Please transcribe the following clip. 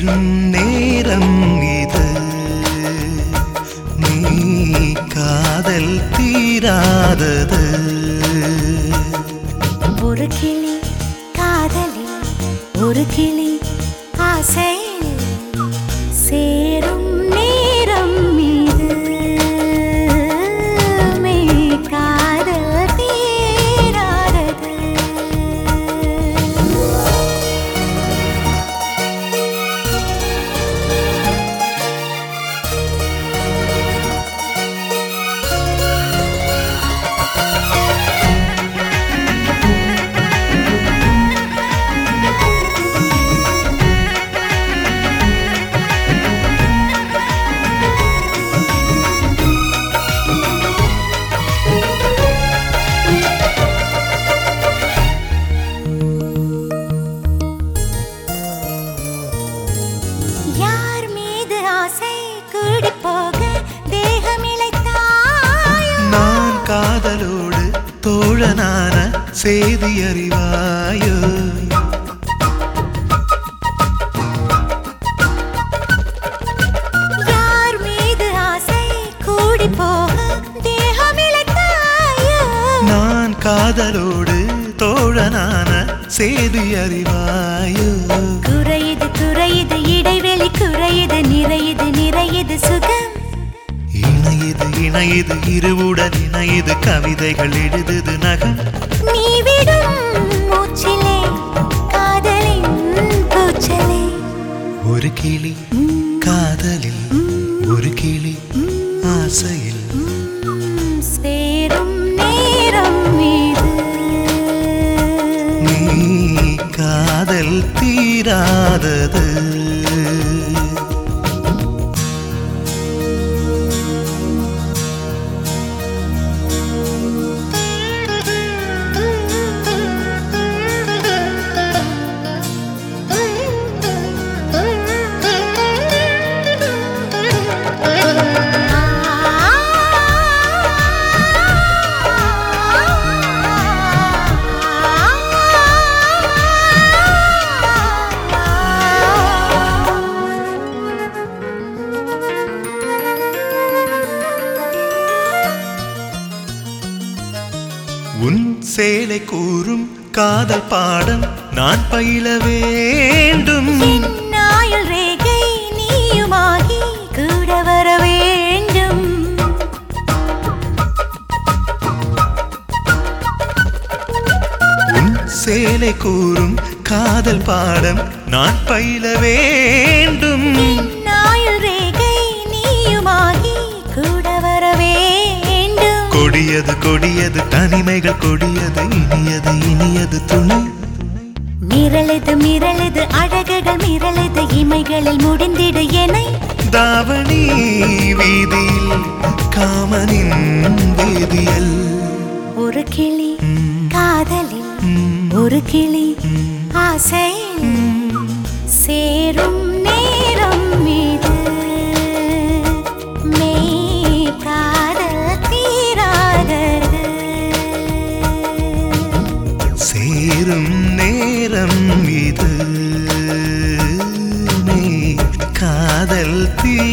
சேரும் நேரம் இது நீ காதல் தீராதது ஒரு கிளி காதலில் ஒரு கிளி ஆசையில் சேரும் நேரம் இது மெய் காதல் தீராதது யார் மீது ஆசை கூடி போக தேகமிழைத்தாயோ நான் காதலோடு தோழனான செய்தி அறிவாயோ யார் மீது ஆசை கூடி போக தேகமிழைத்தாயோ நான் காதலோடு தோழனான செய்தி அறிவாயோ குறையுது குறையுது இடைவெளி குறையுது நிறையுது நிறையுது சுகம் இணையுது இணையுது இருவுடன் இணையுது கவிதைகள் எழுதுது நகம் நீ விடும் மூச்சிலே காதலின் கூச்சலே ஒரு கிளி காதலில் ஒரு கிளி ஆசையில் சேரும் நேரம் இது நீ காதல் தீராதது உன் சேலை கூறும் காதல் பாடம் நான் பயில வேண்டும் நாயுள் ரேகை நீயுமாகி கூட வர வேண்டும் உன் சேலை கூறும் காதல் பாடம் நான் பயில வேண்டும் நாயுள் ரேகை நீயுமாகி கூட வர வேண்டும் கொடியது கொடியது தனிமைகள் கொடியது இனியது இனியது துணை மிரளது மிரளது அழகுகள் மிரளது இமைகளில் முடிந்திடு எனை தாவணி வீதியில் காமனின் வேதியல் ஒரு கிளி காதலில் ஒரு கிளி ஆசையில் சேரும் நேரம் இது மெய் காதல் தீராதது சேரும் நேரம் இது நீ காதல் தீ